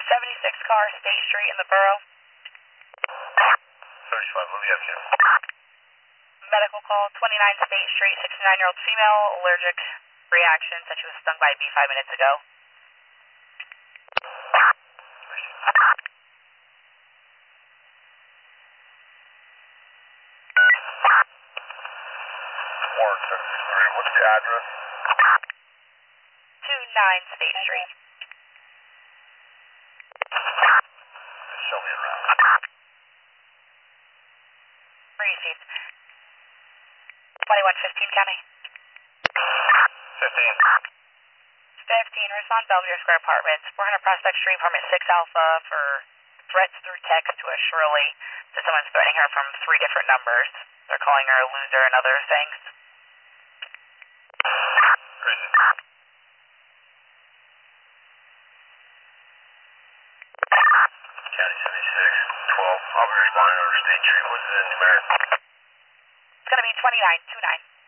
76 car, State Street in the borough. 35, what do we have here? Medical call, 29 State Street, 69-year-old female, allergic reaction, said she was stung by a bee 5 minutes ago. Warrington. All right, what's the address? 29 State Street. Show me around. Received. 2115 County. 15. 15, respond Belvedere Square Apartments, 400 Prospect Street, apartment 6 Alpha, for threats through text to a Shirley. So someone's threatening her from 3 different numbers. They're calling her a loser and other things. Crazy. County 76, 12. I'll be responding over State Street. What's the numeric? It's going to be 2929.